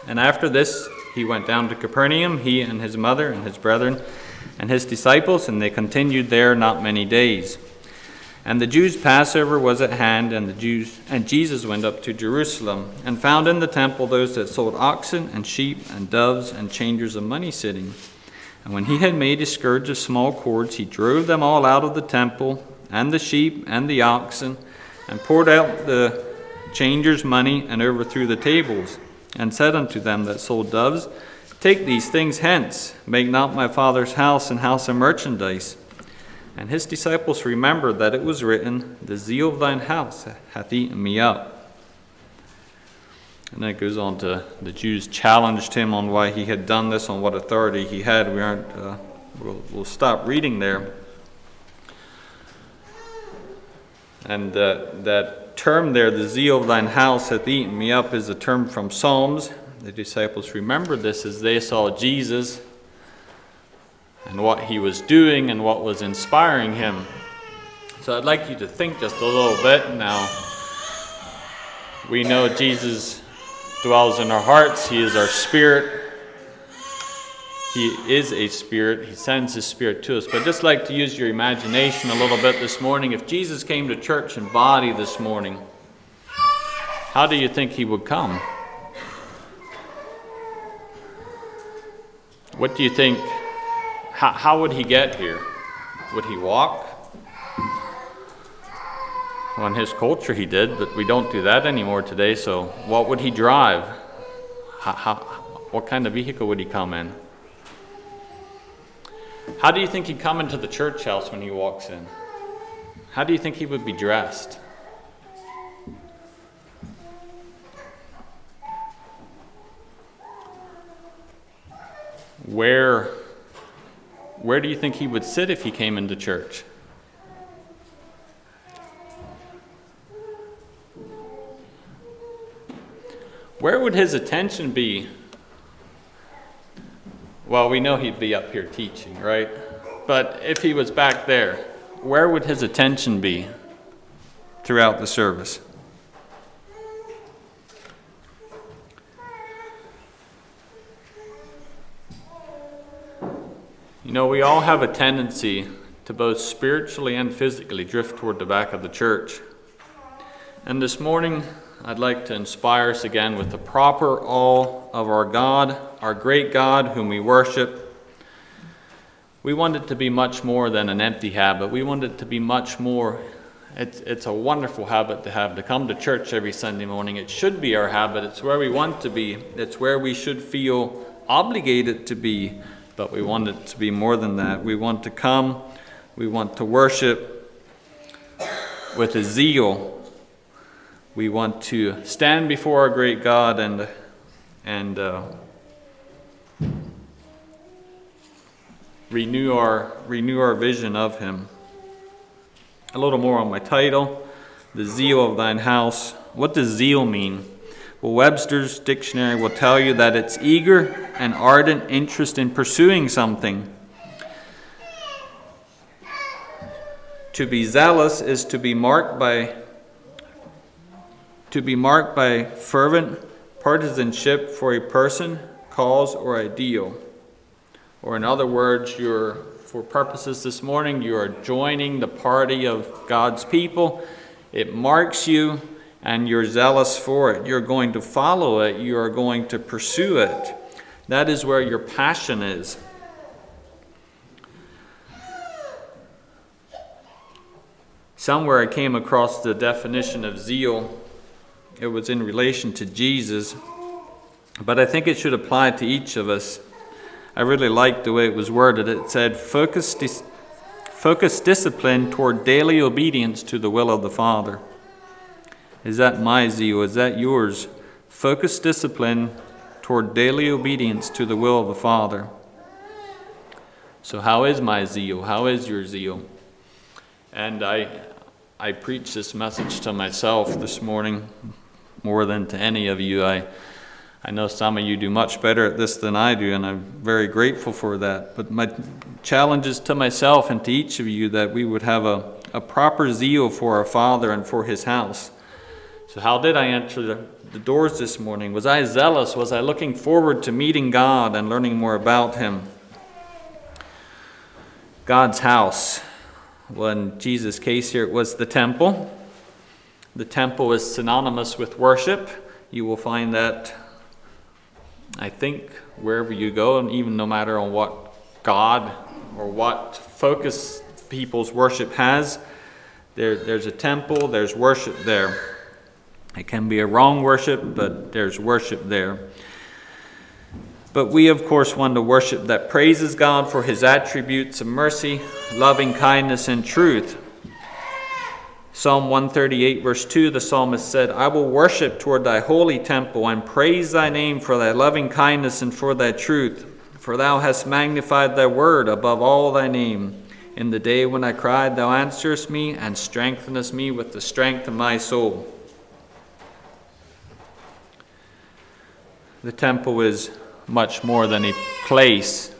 And after this, he went down to Capernaum, he and his mother and his brethren and his disciples, and they continued there not many days. And the Jews' Passover was at hand, and Jesus went up to Jerusalem, and found in the temple those that sold oxen and sheep and doves and changers of money sitting. And when he had made a scourge of small cords, he drove them all out of the temple, and the sheep and the oxen, and poured out the changers' money, and overthrew the tables, and said unto them that sold doves, Take these things hence, make not my Father's house an house of merchandise. And his disciples remembered that it was written, The zeal of thine house hath eaten me up. And then it goes on to, the Jews challenged him on why he had done this, on what authority he had. We'll stop reading there. And that term there, the zeal of thine house hath eaten me up, is a term from Psalms. The disciples remembered this as they saw Jesus and what he was doing and what was inspiring him. So I'd like you to think just a little bit now. We know Jesus dwells in our hearts. He is our spirit. He is a spirit. He sends his spirit to us. But just like to use your imagination a little bit this morning, if Jesus came to church in body this morning, how do you think he would come? What do you think? How would he get here? Would he walk? Well, in his culture he did, but we don't do that anymore today. So what would he drive? What kind of vehicle would he come in? How do you think he'd come into the church house when he walks in? How do you think he would be dressed? Where do you think he would sit if he came into church? Where would his attention be? Well, we know he'd be up here teaching, right? But if he was back there, where would his attention be throughout the service? You know, we all have a tendency to both spiritually and physically drift toward the back of the church. And this morning, I'd like to inspire us again with the proper awe of our God, our great God whom we worship. We want it to be much more than an empty habit. We want it to be much more. It's a wonderful habit to have, to come to church every Sunday morning. It should be our habit. It's where we want to be. It's where we should feel obligated to be. But we want it to be more than that. We want to come, we want to worship with a zeal. We want to stand before our great God and renew our vision of him. A little more on my title, The Zeal of Thine House. What does zeal mean? Well, Webster's dictionary will tell you that it's eager and ardent interest in pursuing something. To be zealous is to be marked by fervent partisanship for a person, cause, or ideal. Or in other words, for purposes this morning, you are joining the party of God's people. It marks you, and you're zealous for it. You're going to follow it. You are going to pursue it. That is where your passion is. Somewhere I came across the definition of zeal. It was in relation to Jesus, but I think it should apply to each of us. I really liked the way it was worded. It said, focus discipline toward daily obedience to the will of the Father. Is that my zeal? Is that yours? Focus discipline toward daily obedience to the will of the Father. So how is my zeal? How is your zeal? And I preach this message to myself this morning more than to any of you. I know some of you do much better at this than I do, and I'm very grateful for that. But my challenge is to myself and to each of you that we would have a proper zeal for our Father and for his house. So how did I enter the doors this morning? Was I zealous? Was I looking forward to meeting God and learning more about Him? God's house. Well, in Jesus' case here, it was the temple. The temple is synonymous with worship. You will find that, I think, wherever you go, and even no matter on what God or what focus people's worship has, there's a temple, there's worship there. It can be a wrong worship, but there's worship there. But we, of course, want to worship that praises God for His attributes of mercy, loving kindness, and truth. Psalm 138, verse 2, the psalmist said, I will worship toward thy holy temple and praise thy name for thy loving kindness and for thy truth. For thou hast magnified thy word above all thy name. In the day when I cried, thou answerest me and strengthenest me with the strength of my soul. The temple is much more than a place.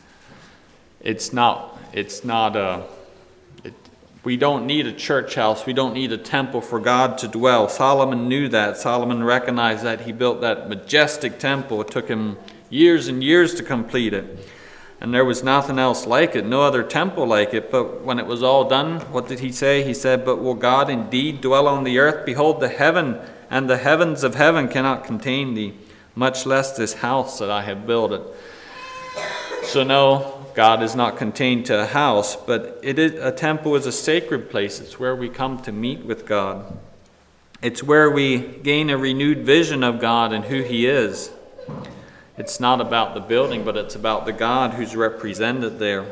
We don't need a church house. We don't need a temple for God to dwell. Solomon knew that. Solomon recognized that. He built that majestic temple. It took him years and years to complete it. And there was nothing else like it, no other temple like it. But when it was all done, what did he say? He said, but will God indeed dwell on the earth? Behold, the heaven and the heavens of heaven cannot contain thee, much less this house that I have built it. So no, God is not contained to a house, but a temple is a sacred place. It's where we come to meet with God. It's where we gain a renewed vision of God and who He is. It's not about the building, but it's about the God who's represented there.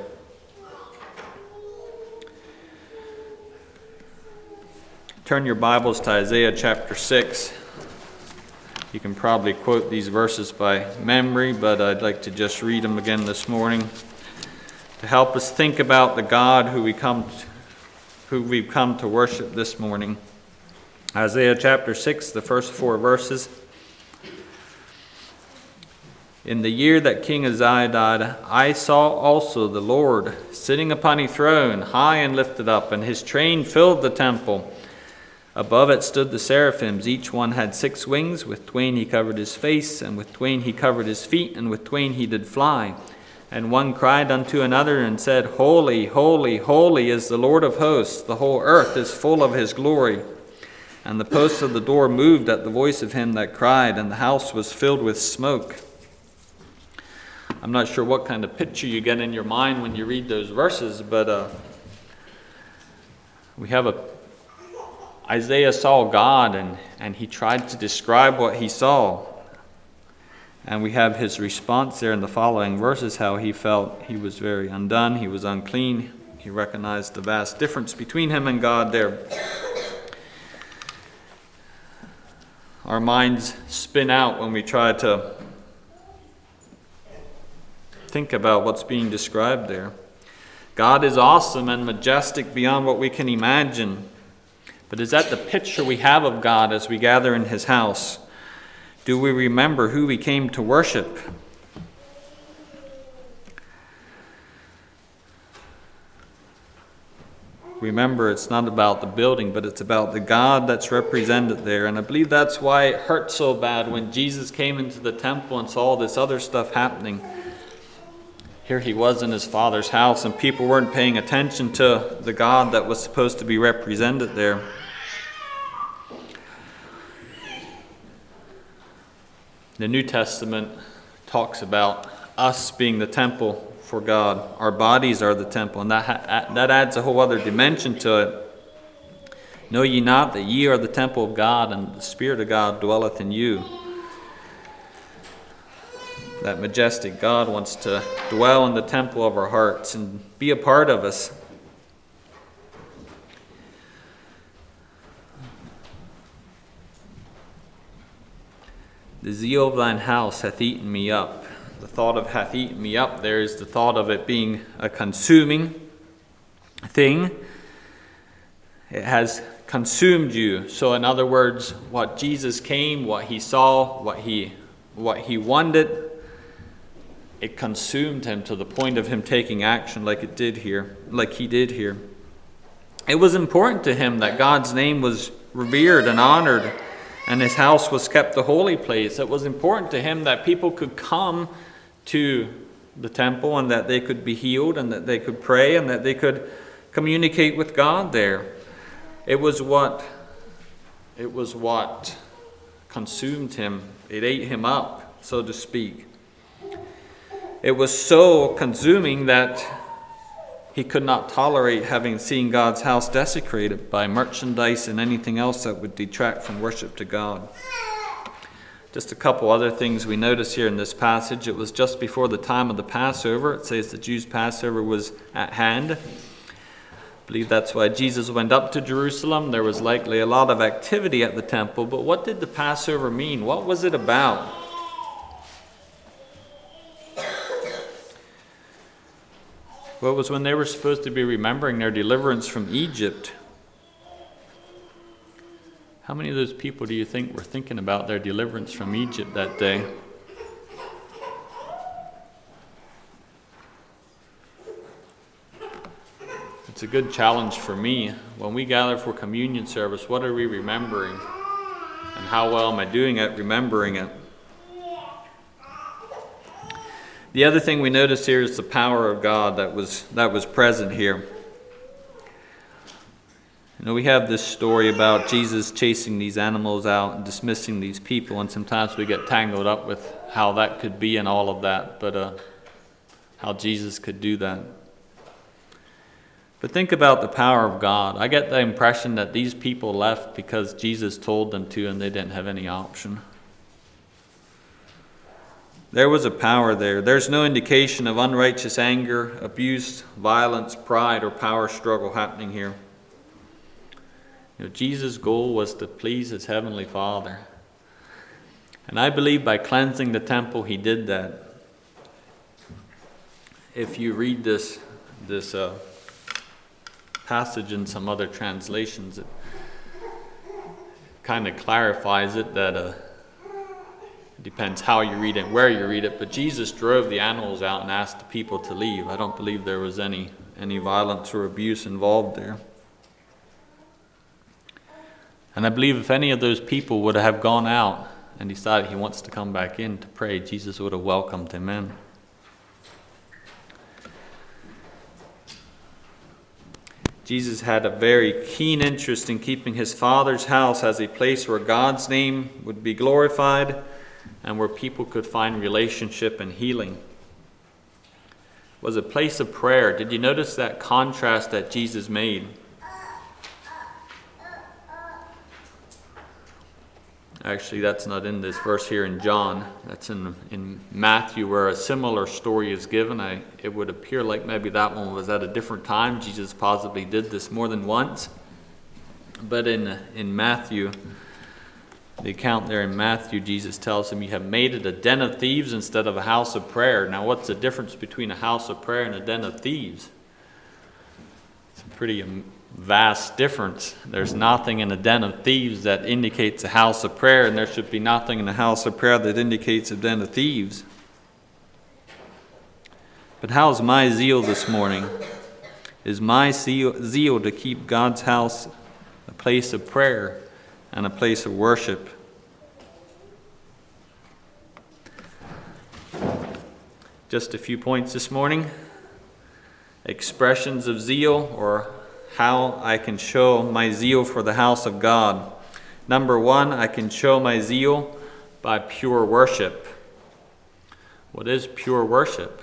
Turn your Bibles to Isaiah chapter 6. You can probably quote these verses by memory, but I'd like to just read them again this morning to help us think about the God who we've come to worship this morning. Isaiah chapter 6, the first 4 verses. In the year that King Uzziah died, I saw also the Lord sitting upon a throne, high and lifted up, and His train filled the temple. Above it stood the seraphims. Each one had 6 wings. With twain he covered his face, and with twain he covered his feet, and with twain he did fly. And one cried unto another and said, Holy, holy, holy is the Lord of hosts. The whole earth is full of His glory. And the posts of the door moved at the voice of him that cried, and the house was filled with smoke. I'm not sure what kind of picture you get in your mind when you read those verses, but we have Isaiah saw God, and he tried to describe what he saw. And we have his response there in the following verses, how he felt he was very undone, he was unclean. He recognized the vast difference between him and God there. Our minds spin out when we try to think about what's being described there. God is awesome and majestic beyond what we can imagine. But is that the picture we have of God as we gather in His house? Do we remember who we came to worship? Remember, it's not about the building, but it's about the God that's represented there. And I believe that's why it hurt so bad when Jesus came into the temple and saw all this other stuff happening. Here He was in His Father's house, and people weren't paying attention to the God that was supposed to be represented there. The New Testament talks about us being the temple for God. Our bodies are the temple, and that adds a whole other dimension to it. Know ye not that ye are the temple of God, and the Spirit of God dwelleth in you? That majestic God wants to dwell in the temple of our hearts and be a part of us. The zeal of thine house hath eaten me up. The thought of hath eaten me up there is the thought of it being a consuming thing. It has consumed you. So in other words, what Jesus came, what He saw, what he wanted, it consumed Him to the point of Him taking action like He did here. It was important to Him that God's name was revered and honored, and his house was kept a holy place. It was important to him that people could come to the temple and that they could be healed and that they could pray and that they could communicate with God there. It was what consumed him. It ate him up, so to speak. It was so consuming that he could not tolerate having seen God's house desecrated by merchandise and anything else that would detract from worship to God. Just a couple other things we notice here in this passage. It was just before the time of the Passover. It says the Jews' Passover was at hand. I believe that's why Jesus went up to Jerusalem. There was likely a lot of activity at the temple. But what did the Passover mean? What was it about? Well, it was when they were supposed to be remembering their deliverance from Egypt. How many of those people do you think were thinking about their deliverance from Egypt that day? It's a good challenge for me. When we gather for communion service, what are we remembering? And how well am I doing at remembering it? The other thing we notice here is the power of God that was present here. You know, we have this story about Jesus chasing these animals out and dismissing these people, and sometimes we get tangled up with how that could be and all of that, but how Jesus could do that. But think about the power of God. I get the impression that these people left because Jesus told them to and they didn't have any option. There was a power there. There's no indication of unrighteous anger, abuse, violence, pride, or power struggle happening here. You know, Jesus' goal was to please his heavenly Father. And I believe by cleansing the temple, he did that. If you read this passage in some other translations, it kind of clarifies it that it depends how you read it, where you read it, but Jesus drove the animals out and asked the people to leave. I don't believe there was any violence or abuse involved there. And I believe if any of those people would have gone out and decided he wants to come back in to pray, Jesus would have welcomed him in. Jesus had a very keen interest in keeping his Father's house as a place where God's name would be glorified and where people could find relationship and healing. It was a place of prayer. Did you notice that contrast that Jesus made? Actually, that's not in this verse here in John. That's in Matthew, where a similar story is given. It would appear like maybe that one was at a different time. Jesus possibly did this more than once. But in Matthew, the account there in Matthew, Jesus tells him, "You have made it a den of thieves instead of a house of prayer." Now, what's the difference between a house of prayer and a den of thieves? It's a pretty vast difference. There's nothing in a den of thieves that indicates a house of prayer, and there should be nothing in a house of prayer that indicates a den of thieves. But how's my zeal this morning? Is my zeal to keep God's house a place of prayer and a place of worship? Just a few points this morning. Expressions of zeal, or how I can show my zeal for the house of God. Number one, I can show my zeal by pure worship. What is pure worship?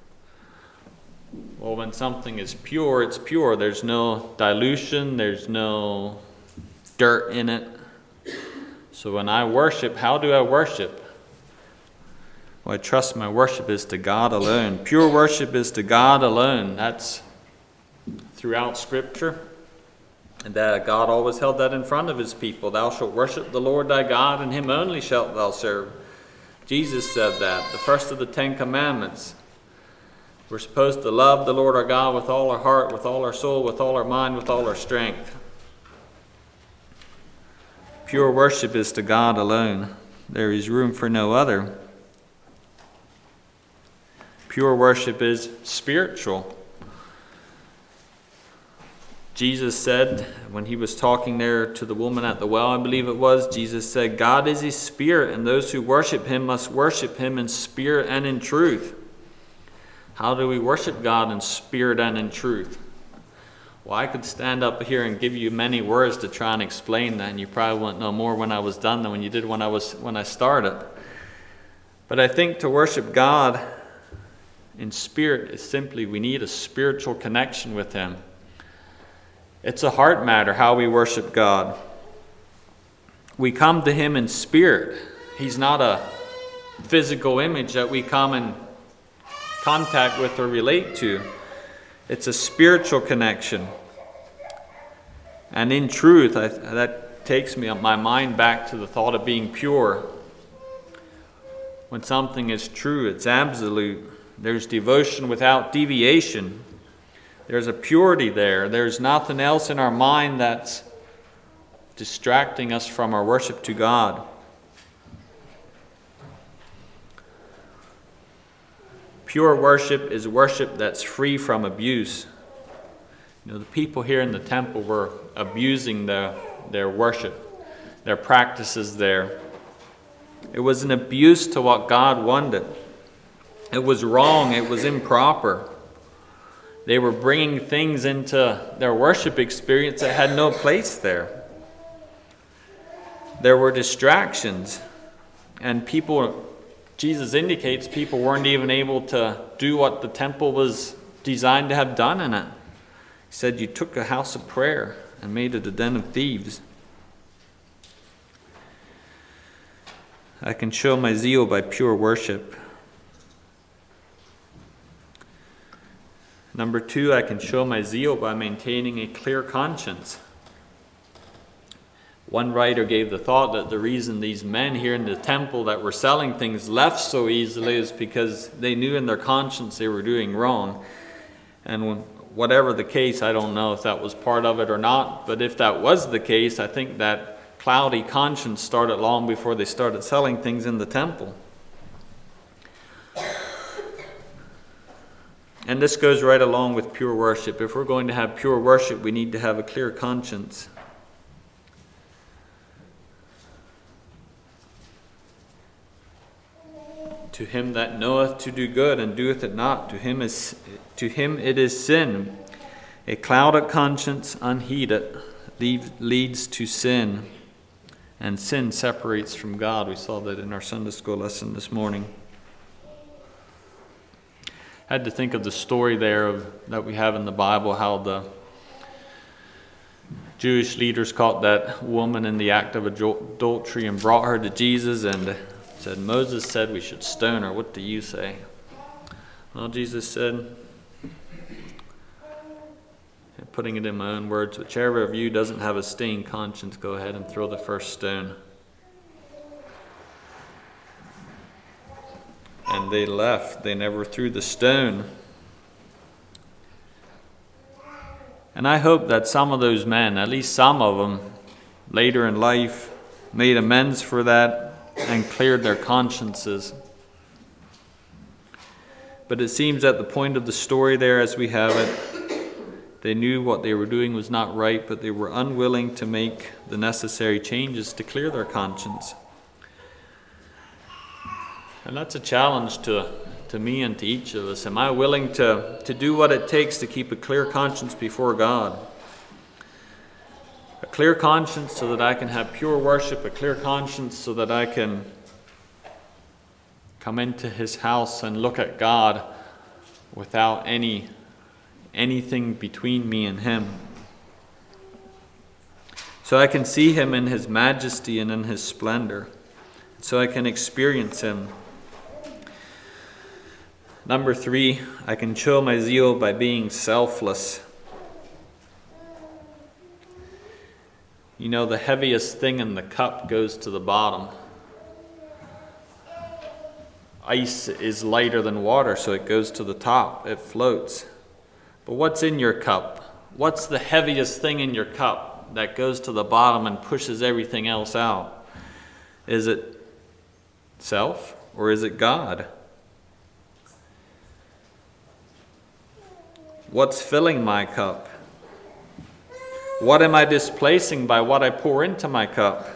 Well, when something is pure, it's pure. There's no dilution, there's no dirt in it. So when I worship, how do I worship? Well, I trust my worship is to God alone. Pure worship is to God alone. That's throughout Scripture, and that God always held that in front of his people. Thou shalt worship the Lord thy God, and him only shalt thou serve. Jesus said that, the first of the 10 Commandments. We're supposed to love the Lord our God with all our heart, with all our soul, with all our mind, with all our strength. Pure worship is to God alone. There is room for no other. Pure worship is spiritual. Jesus said, when he was talking there to the woman at the well, I believe it was, Jesus said, God is a spirit, and those who worship him must worship him in spirit and in truth. How do we worship God in spirit and in truth? Well, I could stand up here and give you many words to try and explain that, and you probably wouldn't know more when I was done than when you did when I started. But I think to worship God in spirit is simply we need a spiritual connection with him. It's a heart matter how we worship God. We come to him in spirit. He's not a physical image that we come in contact with or relate to. It's a spiritual connection. And in truth, that takes my mind back to the thought of being pure. When something is true, it's absolute. There's devotion without deviation. There's a purity there. There's nothing else in our mind that's distracting us from our worship to God. Pure worship is worship that's free from abuse. The people here in the temple were abusing their worship, their practices there. It was an abuse to what God wanted. It was wrong. It was improper. They were bringing things into their worship experience that had no place there. There were distractions, and Jesus indicates people weren't even able to do what the temple was designed to have done in it. He said, you took a house of prayer and made it a den of thieves. I can show my zeal by pure worship. Number 2, I can show my zeal by maintaining a clear conscience. One writer gave the thought that the reason these men here in the temple that were selling things left so easily is because they knew in their conscience they were doing wrong. And whatever the case, I don't know if that was part of it or not, but if that was the case, I think that cloudy conscience started long before they started selling things in the temple. And this goes right along with pure worship. If we're going to have pure worship, we need to have a clear conscience. To him that knoweth to do good and doeth it not, to him it is sin. A clouded conscience unheeded leads to sin, and sin separates from God. We saw that in our Sunday school lesson this morning. I had to think of the story that we have in the Bible, how the Jewish leaders caught that woman in the act of adultery and brought her to Jesus and said, Moses said we should stone her. What do you say? Well, Jesus said, putting it in my own words, whichever of you doesn't have a stained conscience, go ahead and throw the first stone. And they left. They never threw the stone. And I hope that some of those men, at least some of them, later in life, made amends for that and cleared their consciences. But it seems at the point of the story there, as we have it, they knew what they were doing was not right, but they were unwilling to make the necessary changes to clear their conscience. And that's a challenge to me and to each of us. Am I willing to do what it takes to keep a clear conscience before God? A clear conscience so that I can have pure worship, a clear conscience so that I can come into his house and look at God without anything between me and him. So I can see him in his majesty and in his splendor. So I can experience him. Number 3, I can show my zeal by being selfless. You know, the heaviest thing in the cup goes to the bottom. Ice is lighter than water, so it goes to the top. It floats. But what's in your cup? What's the heaviest thing in your cup that goes to the bottom and pushes everything else out? Is it self or is it God? What's filling my cup? What am I displacing by what I pour into my cup?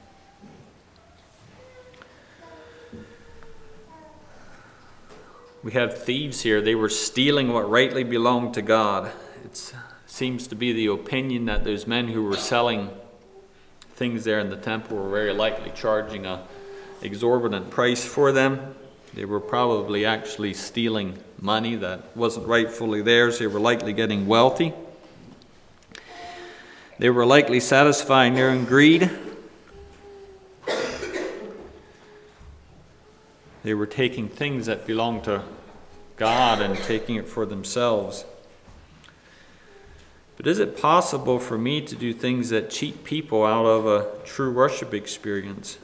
We have thieves here. They were stealing what rightly belonged to God. It seems to be the opinion that those men who were selling things there in the temple were very likely charging an exorbitant price for them. They were probably actually stealing money that wasn't rightfully theirs. They were likely getting wealthy. They were likely satisfying their own greed. They were taking things that belonged to God and taking it for themselves. But is it possible for me to do things that cheat people out of a true worship experience?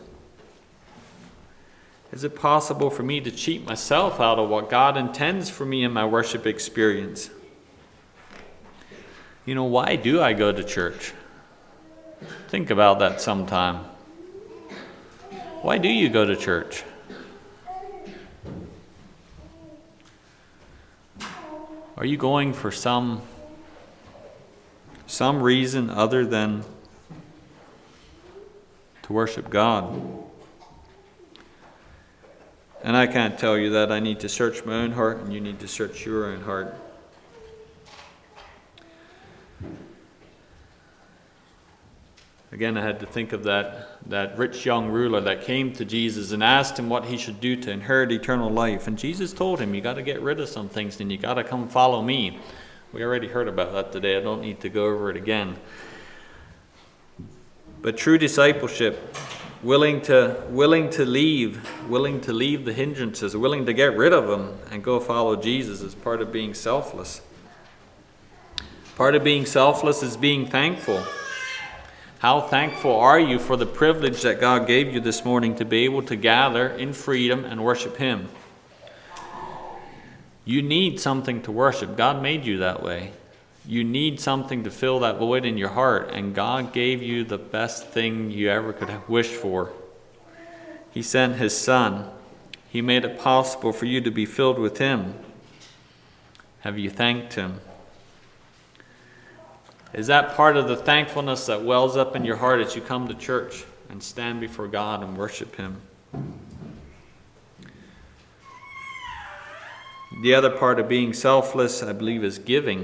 Is it possible for me to cheat myself out of what God intends for me in my worship experience? Why do I go to church? Think about that sometime. Why do you go to church? Are you going for some reason other than to worship God? And I can't tell you that. I need to search my own heart, and you need to search your own heart. Again, I had to think of that rich young ruler that came to Jesus and asked him what he should do to inherit eternal life. And Jesus told him, you got to get rid of some things and you got to come follow me. We already heard about that today. I don't need to go over it again. But true discipleship, willing to leave the hindrances, willing to get rid of them and go follow Jesus, is part of being selfless. Part of being selfless is being thankful. How thankful are you for the privilege that God gave you this morning to be able to gather in freedom and worship Him? You need something to worship. God made you that way. You need something to fill that void in your heart, and God gave you the best thing you ever could have wished for. He sent His Son. He made it possible for you to be filled with Him. Have you thanked Him? Is that part of the thankfulness that wells up in your heart as you come to church and stand before God and worship Him? The other part of being selfless, I believe, is giving.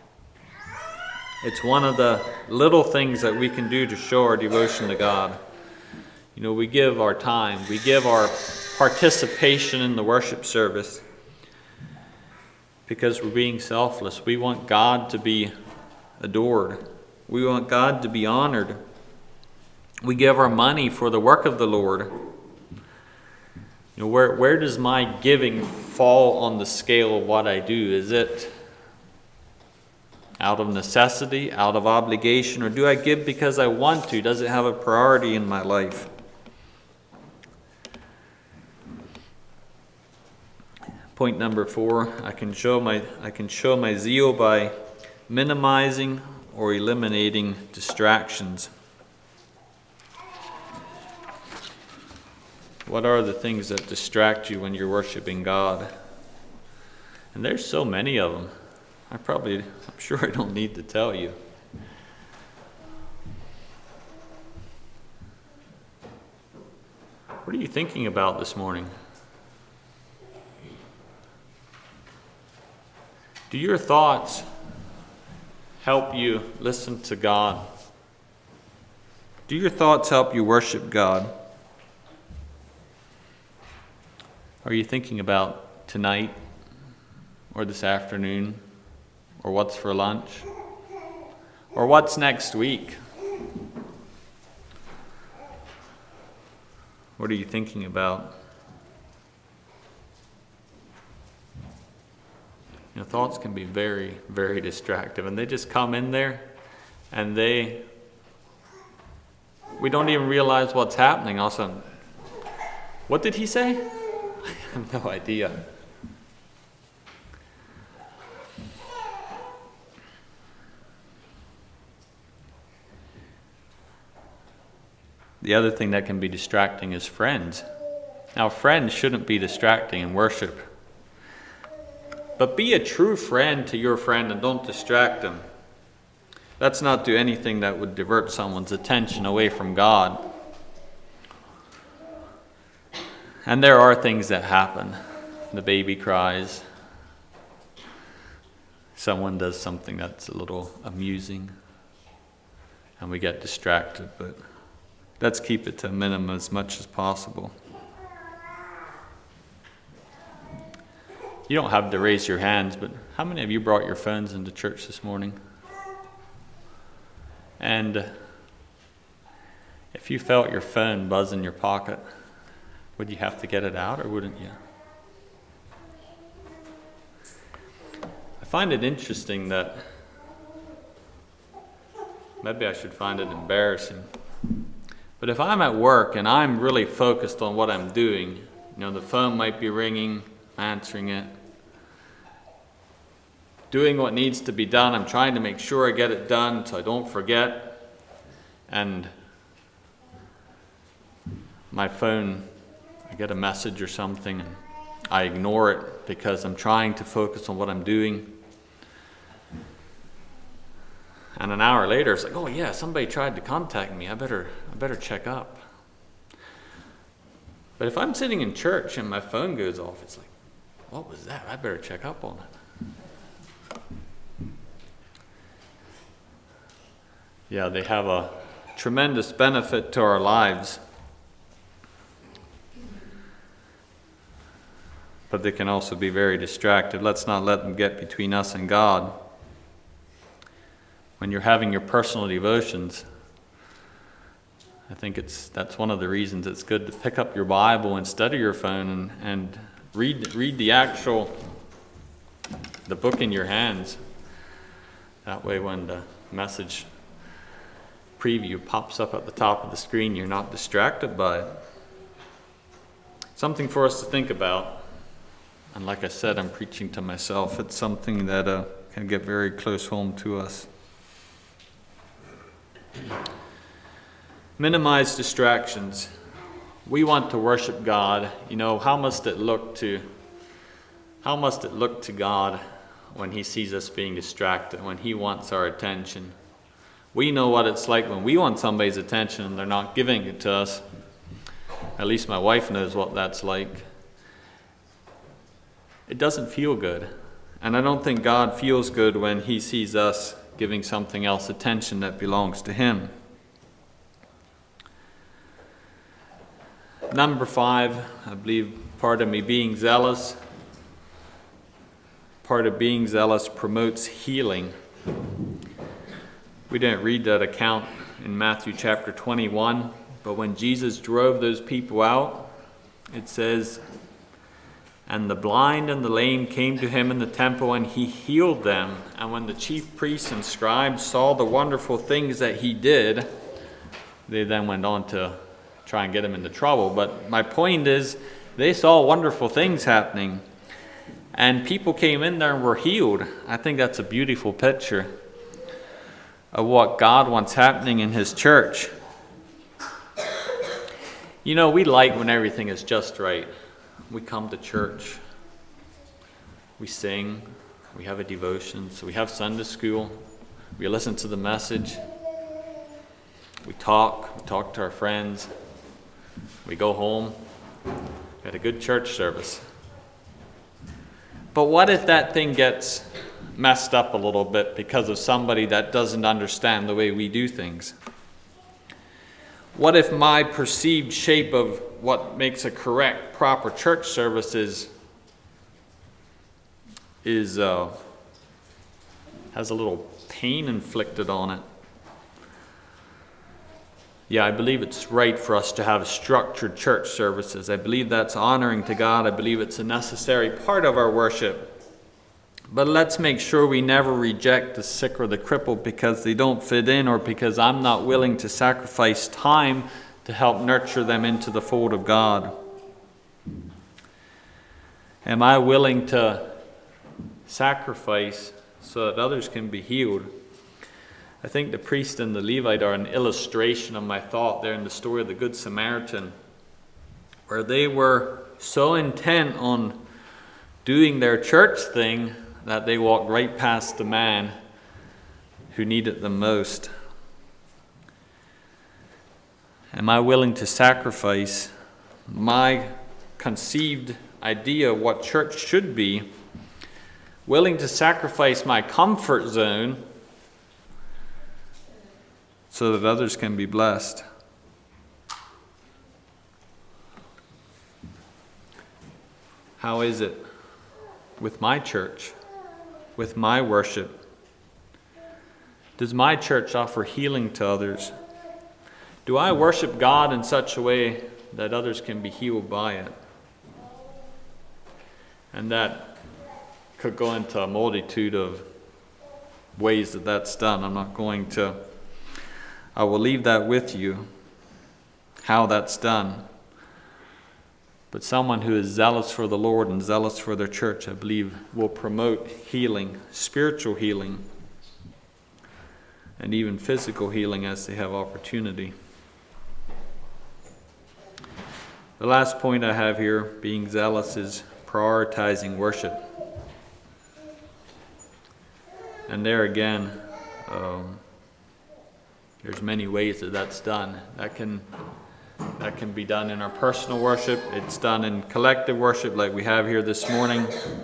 It's one of the little things that we can do to show our devotion to God. We give our time. We give our participation in the worship service because we're being selfless. We want God to be adored. We want God to be honored. We give our money for the work of the Lord. Where does my giving fall on the scale of what I do? Is it out of necessity, out of obligation, or do I give because I want to? Does it have a priority in my life? Point number 4, I can show my zeal by minimizing or eliminating distractions. What are the things that distract you when you're worshiping God? And there's so many of them. I'm sure I don't need to tell you. What are you thinking about this morning? Do your thoughts help you listen to God? Do your thoughts help you worship God? Are you thinking about tonight or this afternoon or what's for lunch or what's next week? What are you thinking about? Thoughts can be very, very distractive, and they just come in there and we don't even realize what's happening. All of a sudden, what did he say? I have no idea. The other thing that can be distracting is friends. Now, friends shouldn't be distracting in worship. But be a true friend to your friend and don't distract them. Let's not do anything that would divert someone's attention away from God. And there are things that happen. The baby cries. Someone does something that's a little amusing. And we get distracted. But let's keep it to a minimum as much as possible. You don't have to raise your hands, but how many of you brought your phones into church this morning? And if you felt your phone buzz in your pocket, would you have to get it out or wouldn't you? I find it interesting that, maybe I should find it embarrassing, but if I'm at work and I'm really focused on what I'm doing, the phone might be ringing, answering it, doing what needs to be done. I'm trying to make sure I get it done so I don't forget. And my phone, I get a message or something, and I ignore it because I'm trying to focus on what I'm doing. And an hour later, it's like, oh yeah, somebody tried to contact me. I better check up. But if I'm sitting in church and my phone goes off, it's like, what was that? I better check up on it. Yeah, they have a tremendous benefit to our lives. But they can also be very distracted. Let's not let them get between us and God. When you're having your personal devotions, I think that's one of the reasons it's good to pick up your Bible instead of your phone and read the book in your hands. That way when the message preview pops up at the top of the screen, you're not distracted by it. Something for us to think about. And like I said, I'm preaching to myself. It's something that can get very close home to us. Minimize distractions. We want to worship God. How must it look to God when He sees us being distracted, when He wants our attention? We know what it's like when we want somebody's attention and they're not giving it to us. At least my wife knows what that's like. It doesn't feel good. And I don't think God feels good when He sees us giving something else attention that belongs to Him. Number 5, I believe part of being zealous promotes healing. We didn't read that account in Matthew chapter 21, but when Jesus drove those people out, it says, "And the blind and the lame came to Him in the temple, and He healed them. And when the chief priests and scribes saw the wonderful things that He did," they then went on to try and get Him into trouble. But my point is, they saw wonderful things happening, and people came in there and were healed. I think that's a beautiful picture of what God wants happening in His church. We like when everything is just right. We come to church, we sing, we have a devotion, so we have Sunday school, we listen to the message, we talk to our friends, we go home, we had a good church service. But what if that thing gets messed up a little bit because of somebody that doesn't understand the way we do things? What if my perceived shape of what makes a correct, proper church service has a little pain inflicted on it? Yeah, I believe it's right for us to have structured church services. I believe that's honoring to God. I believe it's a necessary part of our worship. But let's make sure we never reject the sick or the crippled because they don't fit in, or because I'm not willing to sacrifice time to help nurture them into the fold of God. Am I willing to sacrifice so that others can be healed? I think the priest and the Levite are an illustration of my thought there in the story of the Good Samaritan, where they were so intent on doing their church thing that they walked right past the man who need it the most? Am I willing to sacrifice my conceived idea of what church should be, willing to sacrifice my comfort zone so that others can be blessed? How is it with my church, with my worship? Does my church offer healing to others? Do I worship God in such a way that others can be healed by it? And that could go into a multitude of ways that that's done. I will leave that with you, how that's done. But someone who is zealous for the Lord and zealous for their church, I believe, will promote healing, spiritual healing, and even physical healing as they have opportunity. The last point I have here, being zealous, is prioritizing worship. And there again, there's many ways that that's done. That can be done in our personal worship. It's done in collective worship like we have here this morning.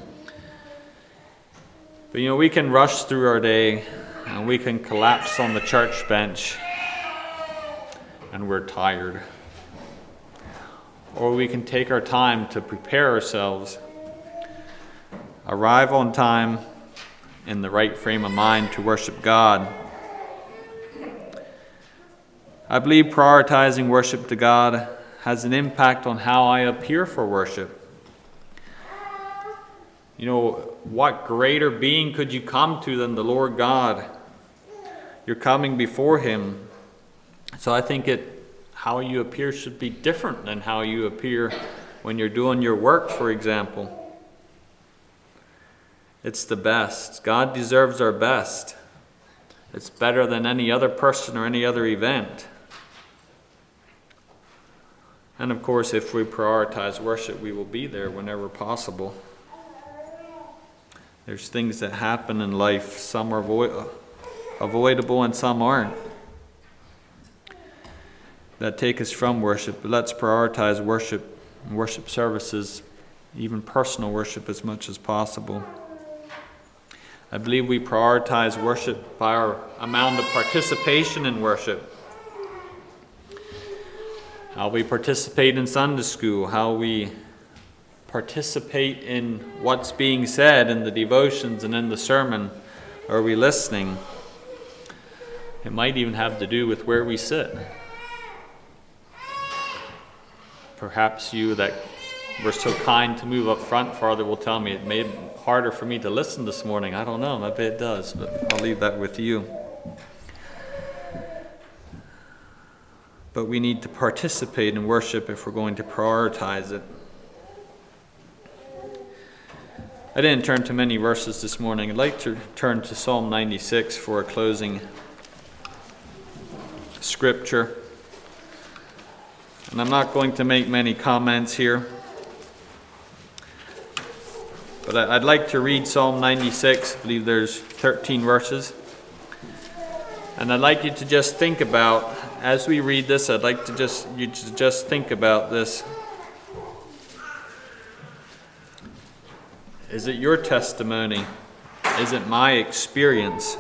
But we can rush through our day and we can collapse on the church bench and we're tired. Or we can take our time to prepare ourselves, arrive on time in the right frame of mind to worship God. I believe prioritizing worship to God has an impact on how I appear for worship. What greater being could you come to than the Lord God? You're coming before Him. So I think how you appear should be different than how you appear when you're doing your work, for example. It's the best. God deserves our best. It's better than any other person or any other event. And of course, if we prioritize worship, we will be there whenever possible. There's things that happen in life. Some are avoidable and some aren't, that take us from worship. But let's prioritize worship and worship services, even personal worship, as much as possible. I believe we prioritize worship by our amount of participation in worship. How we participate in Sunday school, how we participate in what's being said in the devotions and in the sermon. Are we listening? It might even have to do with where we sit. Perhaps you that were so kind to move up front farther will tell me it made it harder for me to listen this morning. I don't know, maybe it does, but I'll leave that with you. But we need to participate in worship if we're going to prioritize it. I didn't turn to many verses this morning. I'd like to turn to Psalm 96 for a closing scripture. And I'm not going to make many comments here. But I'd like to read Psalm 96. I believe there's 13 verses. And I'd like you to just think about, as we read this, I'd like to just think about this. Is it your testimony? Is it my experience?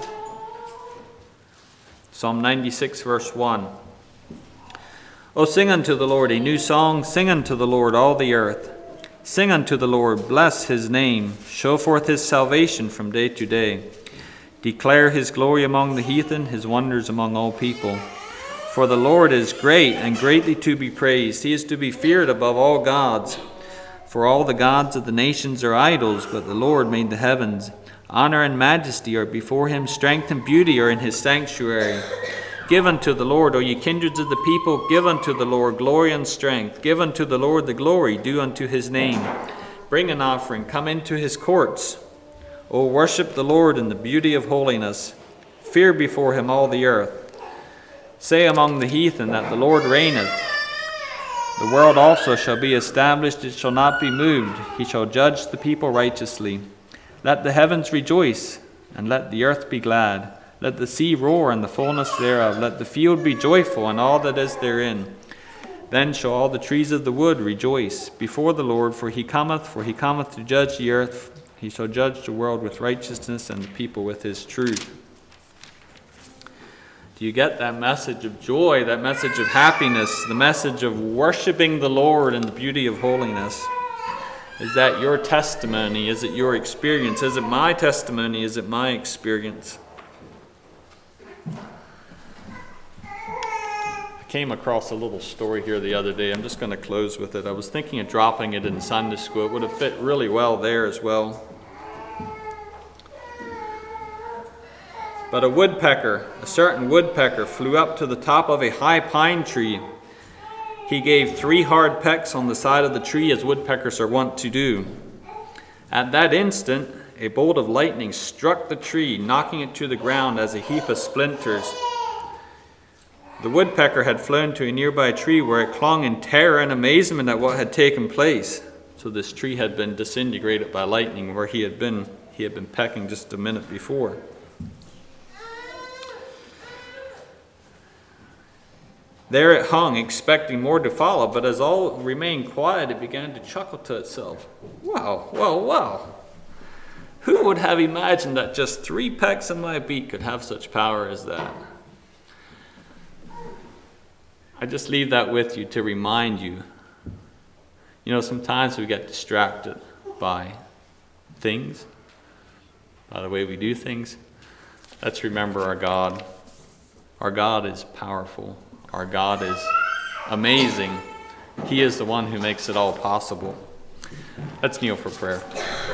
Psalm 96, verse 1. O sing unto the Lord a new song, sing unto the Lord all the earth. Sing unto the Lord, bless His name, show forth His salvation from day to day. Declare His glory among the heathen, His wonders among all people. For the Lord is great and greatly to be praised. He is to be feared above all gods. For all the gods of the nations are idols, but the Lord made the heavens. Honor and majesty are before Him, strength and beauty are in His sanctuary. Give unto the Lord, O ye kindreds of the people, give unto the Lord glory and strength. Give unto the Lord the glory due unto His name. Bring an offering, come into His courts. O worship the Lord in the beauty of holiness. Fear before Him all the earth. Say among the heathen that the Lord reigneth. The world also shall be established, it shall not be moved. He shall judge the people righteously. Let the heavens rejoice, and let the earth be glad. Let the sea roar and the fullness thereof. Let the field be joyful and all that is therein. Then shall all the trees of the wood rejoice before the Lord, for he cometh to judge the earth. He shall judge the world with righteousness and the people with his truth. Do you get that message of joy, that message of happiness, the message of worshiping the Lord in the beauty of holiness? Is that your testimony? Is it your experience? Is it my testimony? Is it my experience? I came across a little story here the other day. I'm just going to close with it. I was thinking of dropping it in Sunday school. It would have fit really well there as well. But a certain woodpecker, flew up to the top of a high pine tree. He gave 3 hard pecks on the side of the tree, as woodpeckers are wont to do. At that instant, a bolt of lightning struck the tree, knocking it to the ground as a heap of splinters. The woodpecker had flown to a nearby tree, where it clung in terror and amazement at what had taken place. So this tree had been disintegrated by lightning, where he had been pecking just a minute before. There it hung, expecting more to follow, but as all remained quiet, it began to chuckle to itself. Wow. Who would have imagined that just 3 pecks in my beak could have such power as that? I just leave that with you to remind you. Sometimes we get distracted by things, by the way we do things. Let's remember our God. Our God is powerful. Our God is amazing. He is the one who makes it all possible. Let's kneel for prayer.